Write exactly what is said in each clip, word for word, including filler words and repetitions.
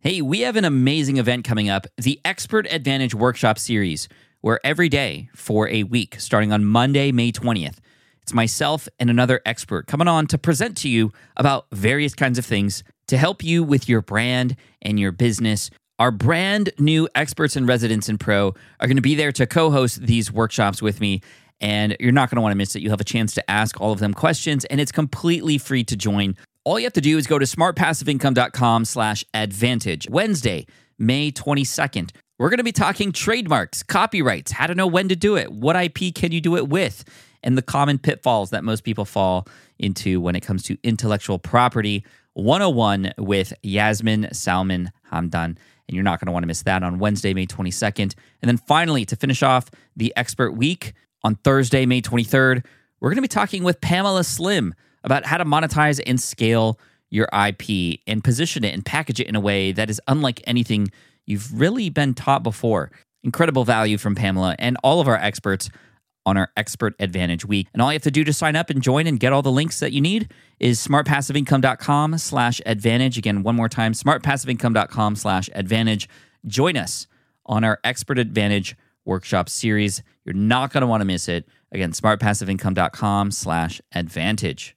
Hey, we have an amazing event coming up, the Expert Advantage Workshop Series, where every day for a week, starting on Monday, May twentieth, it's myself and another expert coming on to present to you about various kinds of things to help you with your brand and your business. Our brand new experts and residents in Pro are going to be there to co-host these workshops with me, and you're not going to want to miss it. You'll have a chance to ask all of them questions, and it's completely free to join. All you have to do is go to smartpassiveincome.com slash advantage. Wednesday, May twenty-second. We're going to be talking trademarks, copyrights, how to know when to do it, what I P can you do it with, and the common pitfalls that most people fall into when it comes to intellectual property one oh one with Yasmin Salman Hamdan. And you're not going to want to miss that on Wednesday, May twenty-second. And then finally, to finish off the Expert Week, on Thursday, May twenty-third, we're going to be talking with Pamela Slim about how to monetize and scale your I P and position it and package it in a way that is unlike anything you've really been taught before. Incredible value from Pamela and all of our experts on our Expert Advantage Week. And all you have to do to sign up and join and get all the links that you need is smartpassiveincome.com slash advantage. Again, one more time, smartpassiveincome.com slash advantage. Join us on our Expert Advantage Workshop Series. You're not going to want to miss it. Again, smartpassiveincome.com slash advantage.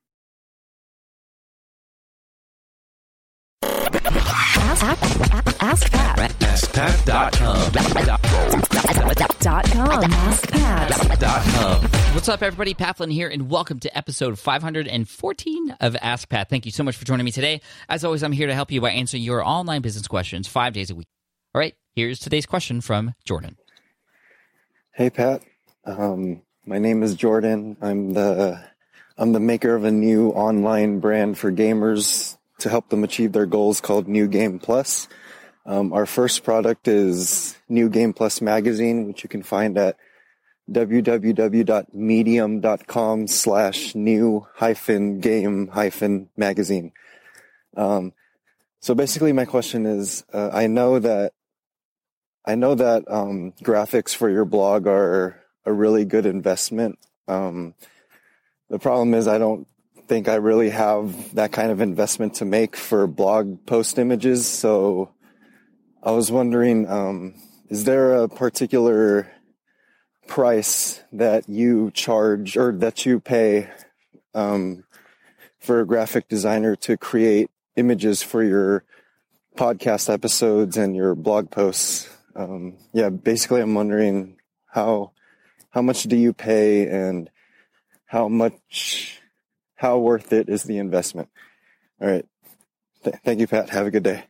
Ask, ask, ask Pat. ask pat dot com. Dot com. Ask Pat. Dot com. What's up, everybody? Pat Flynn here, and welcome to episode five hundred fourteen of Ask Pat. Thank you so much for joining me today. As always, I'm here to help you by answering your online business questions five days a week. All right, here's today's question from Jordan. Hey, Pat. Um, my name is Jordan. I'm the I'm the maker of a new online brand for gamers to help them achieve their goals called New Game Plus. Um, our first product is New Game Plus Magazine, which you can find at www.medium.com slash new hyphen game hyphen magazine. Um, so basically my question is, uh, I know that I know that um, graphics for your blog are a really good investment. Um, the problem is I don't think I really have that kind of investment to make for blog post images. So I was wondering, um, is there a particular price that you charge or that you pay um, for a graphic designer to create images for your podcast episodes and your blog posts? Um, yeah, basically I'm wondering how, how much do you pay and how much, how worth it is the investment? All right. Th- thank you, Pat. Have a good day.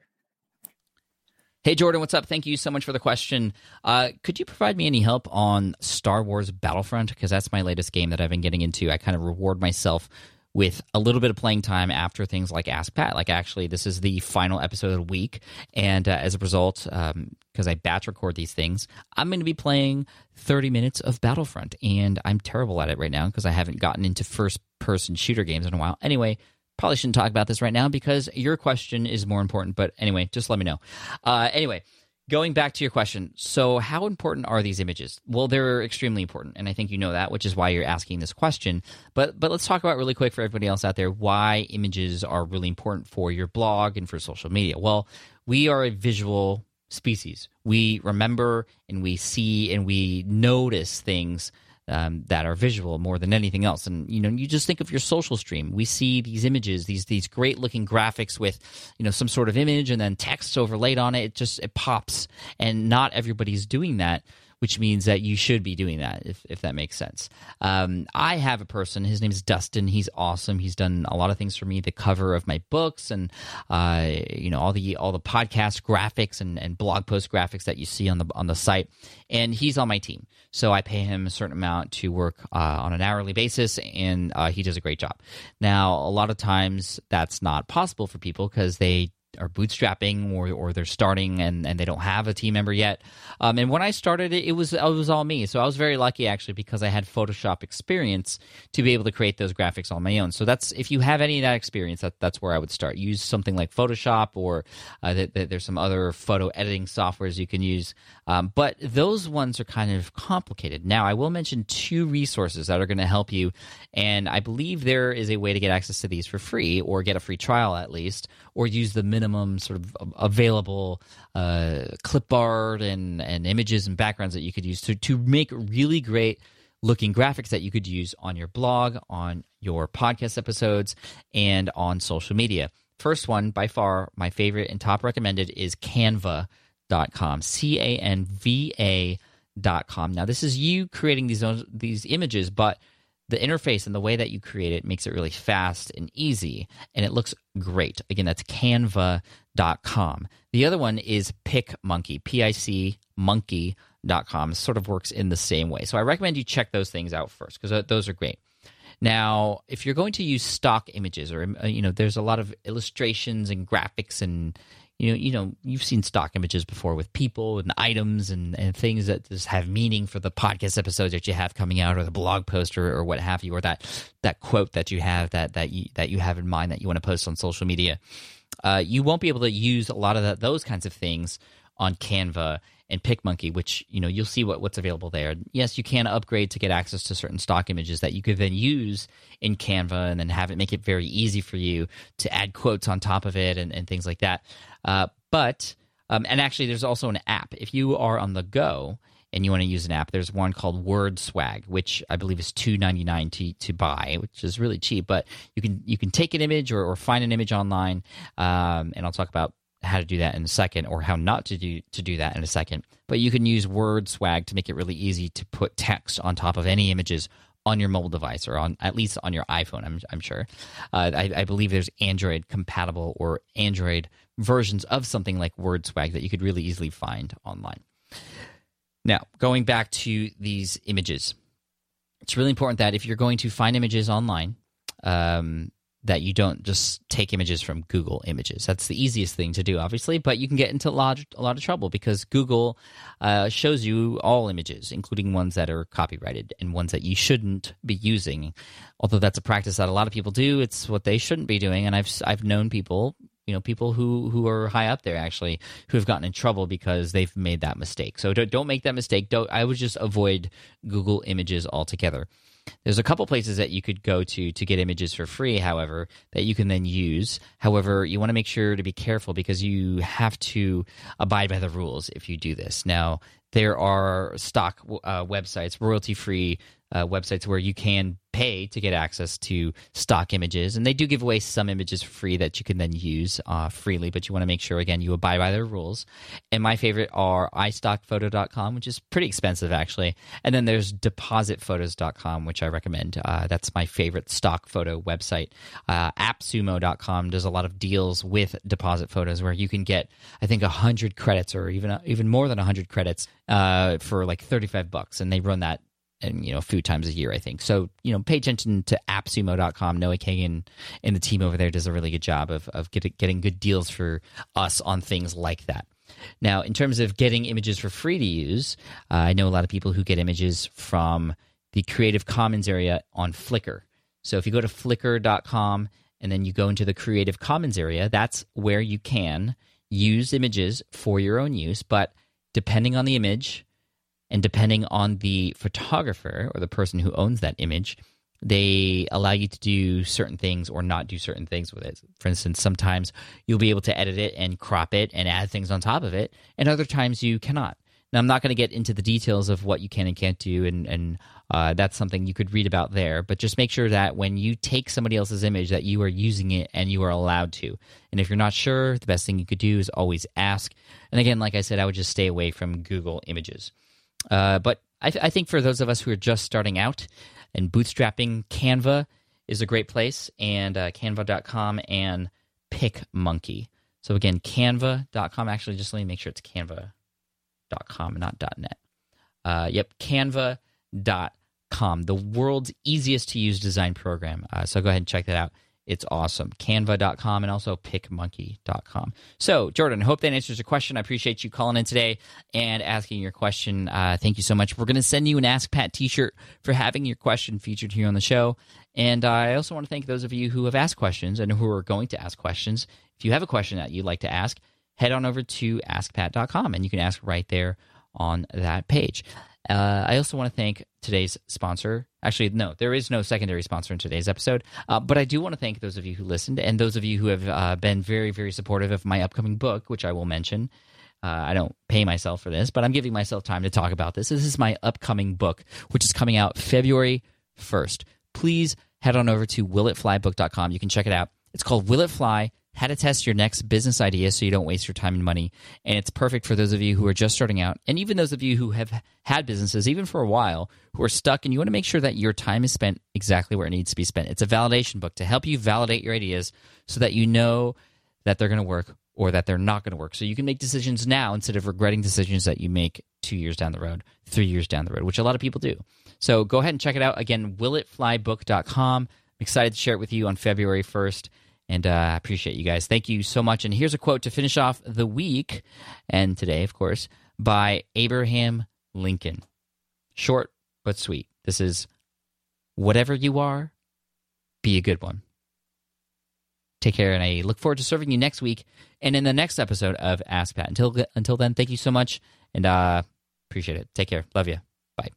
Hey, Jordan, what's up? Thank you so much for the question. Uh, could you provide me any help on Star Wars Battlefront? Because that's my latest game that I've been getting into. I kind of reward myself with a little bit of playing time after things like Ask Pat. Like, actually, this is the final episode of the week, and uh, as a result, um, because I batch record these things, I'm going to be playing thirty minutes of Battlefront, and I'm terrible at it right now because I haven't gotten into first-person shooter games in a while. Anyway, probably shouldn't talk about this right now because your question is more important, but anyway, just let me know. Uh, anyway, going back to your question, so how important are these images? Well, they're extremely important, and I think you know that, which is why you're asking this question. But but let's talk about really quick for everybody else out there why images are really important for your blog and for social media. Well, we are a visual species. We remember and we see and we notice things Um, that are visual more than anything else. And, you know, you just think of your social stream. We see these images, these these great looking graphics with, you know, some sort of image and then text overlaid on it. It just, it pops. And not everybody's doing that, which means that you should be doing that, if, if that makes sense. Um, I have a person, his name is Dustin. He's awesome. He's done a lot of things for me, the cover of my books and, uh, you know, all the all the podcast graphics and, and blog post graphics that you see on the on the site. And he's on my team. So I pay him a certain amount to work uh, on an hourly basis, and uh, he does a great job. Now, a lot of times that's not possible for people because they are bootstrapping or or they're starting and, and they don't have a team member yet. Um, and when I started it, it was it was all me. So I was very lucky actually because I had Photoshop experience to be able to create those graphics on my own. So that's if you have any of that experience, that, that's where I would start. Use something like Photoshop or uh, th- th- there's some other photo editing softwares you can use. Um, but those ones are kind of complicated. Now, I will mention two resources that are going to help you, and I believe there is a way to get access to these for free or get a free trial at least, or use the minimum minimum sort of available uh, clipboard and, and images and backgrounds that you could use to, to make really great looking graphics that you could use on your blog, on your podcast episodes, and on social media. First one, by far, my favorite and top recommended is canva dot com, C A N V A dot com. Now, this is you creating these these images, but the interface and the way that you create it makes it really fast and easy, and it looks great. Again, that's canva dot com. The other one is PicMonkey, P I C monkey dot com. It sort of works in the same way. So I recommend you check those things out first because those are great. Now, if you're going to use stock images, or you know, there's a lot of illustrations and graphics, and you know, you know, you've seen stock images before with people and items and, and things that just have meaning for the podcast episodes that you have coming out, or the blog post, or, or what have you, or that that quote that you have that that you that you have in mind that you want to post on social media. Uh, you won't be able to use a lot of that, those kinds of things on Canva and PicMonkey, which, you know, you'll see what, what's available there. Yes, you can upgrade to get access to certain stock images that you could then use in Canva and then have it make it very easy for you to add quotes on top of it and, and things like that. Uh, but, um, and actually there's also an app. If you are on the go and you want to use an app, there's one called WordSwag, which I believe is two ninety-nine to to buy, which is really cheap. But you can you can take an image or, or find an image online, um, and I'll talk about how to do that in a second, or how not to do to do that in a second. But you can use WordSwag to make it really easy to put text on top of any images on your mobile device, or on at least on your iPhone, I'm, I'm sure. Uh, I, I believe there's Android compatible or Android versions of something like WordSwag that you could really easily find online. Now, going back to these images, it's really important that if you're going to find images online, um, that you don't just take images from Google Images. That's the easiest thing to do, obviously, but you can get into a lot, a lot of trouble because Google uh, shows you all images, including ones that are copyrighted and ones that you shouldn't be using. Although that's a practice that a lot of people do, it's what they shouldn't be doing, and I've I've known people, you know, people who, who are high up there actually, who have gotten in trouble because they've made that mistake. So don't, don't make that mistake. Don't, I would just avoid Google Images altogether. There's a couple places that you could go to to get images for free, however, that you can then use. However, you want to make sure to be careful because you have to abide by the rules if you do this. Now, there are stock uh, websites, royalty-free uh, websites where you can pay to get access to stock images, and they do give away some images for free that you can then use uh, freely, but you want to make sure, again, you abide by their rules. And my favorite are i stock photo dot com, which is pretty expensive, actually, and then there's deposit photos dot com, which I recommend. Uh, that's my favorite stock photo website. Uh, app sumo dot com does a lot of deals with deposit photos where you can get, I think, one hundred credits or even even more than one hundred credits uh, for like thirty-five bucks, and they run that and you know a few times a year, I think. So you know, pay attention to app sumo dot com. Noah Kagan and the team over there does a really good job of of getting getting good deals for us on things like that. Now, in terms of getting images for free to use, uh, I know a lot of people who get images from the Creative Commons area on Flickr. So if you go to flickr dot com and then you go into the Creative Commons area, that's where you can use images for your own use. But depending on the image, and depending on the photographer or the person who owns that image, they allow you to do certain things or not do certain things with it. For instance, sometimes you'll be able to edit it and crop it and add things on top of it, and other times you cannot. Now, I'm not going to get into the details of what you can and can't do, and, and uh, that's something you could read about there, but just make sure that when you take somebody else's image that you are using it and you are allowed to. And if you're not sure, the best thing you could do is always ask. And again, like I said, I would just stay away from Google Images. Uh, but I, th- I think for those of us who are just starting out and bootstrapping, Canva is a great place, and uh, canva dot com and PicMonkey. So again, canva dot com. Actually, just let me make sure it's canva dot com and not .net. Uh, yep, canva dot com, the world's easiest to use design program. Uh, so go ahead and check that out. It's awesome. canva dot com and also PicMonkey dot com. So, Jordan, I hope that answers your question. I appreciate you calling in today and asking your question. Uh, thank you so much. We're going to send you an Ask Pat t-shirt for having your question featured here on the show. And uh, I also want to thank those of you who have asked questions and who are going to ask questions. If you have a question that you'd like to ask, head on over to ask pat dot com, and you can ask right there on that page. Uh, I also want to thank today's sponsor. Actually, no, there is no secondary sponsor in today's episode. Uh, but I do want to thank those of you who listened and those of you who have uh, been very, very supportive of my upcoming book, which I will mention. Uh, I don't pay myself for this, but I'm giving myself time to talk about this. This is my upcoming book, which is coming out February first. Please head on over to will it fly book dot com. You can check it out. It's called Will It Fly? How to Test Your Next Business Idea So You Don't Waste Your Time and Money. And it's perfect for those of you who are just starting out, and even those of you who have had businesses, even for a while, who are stuck, and you want to make sure that your time is spent exactly where it needs to be spent. It's a validation book to help you validate your ideas so that you know that they're going to work or that they're not going to work. So you can make decisions now instead of regretting decisions that you make two years down the road, three years down the road, which a lot of people do. So go ahead and check it out. Again, will it fly book dot com. I'm excited to share it with you on February first, and uh, I appreciate you guys. Thank you so much. And here's a quote to finish off the week, and today, of course, by Abraham Lincoln. Short but sweet. This is, whatever you are, be a good one. Take care, and I look forward to serving you next week and in the next episode of Ask Pat. Until until then, thank you so much, and uh, appreciate it. Take care. Love you. Bye.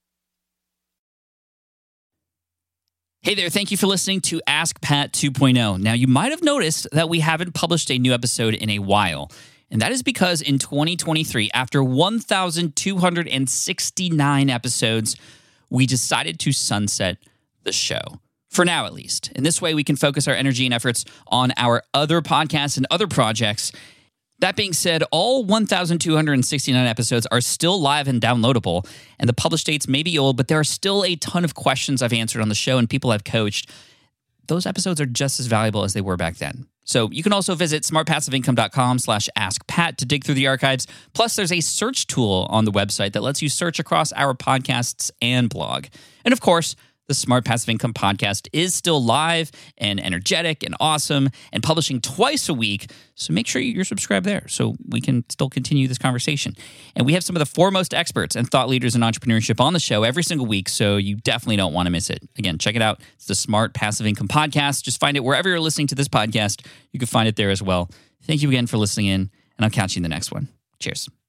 Hey there, thank you for listening to Ask Pat two point oh. Now, you might have noticed that we haven't published a new episode in a while, and that is because in twenty twenty-three, after one thousand two hundred sixty-nine episodes, we decided to sunset the show. For now, at least. In this way, we can focus our energy and efforts on our other podcasts and other projects. That being said, all one thousand two hundred sixty-nine episodes are still live and downloadable, and the published dates may be old, but there are still a ton of questions I've answered on the show and people I've coached. Those episodes are just as valuable as they were back then. So you can also visit smartpassiveincome.com slash askpat to dig through the archives. Plus, there's a search tool on the website that lets you search across our podcasts and blog. And of course, the Smart Passive Income podcast is still live and energetic and awesome and publishing twice a week. So make sure you're subscribed there so we can still continue this conversation. And we have some of the foremost experts and thought leaders in entrepreneurship on the show every single week, so you definitely don't want to miss it. Again, check it out. It's the Smart Passive Income podcast. Just find it wherever you're listening to this podcast. You can find it there as well. Thank you again for listening in, and I'll catch you in the next one. Cheers.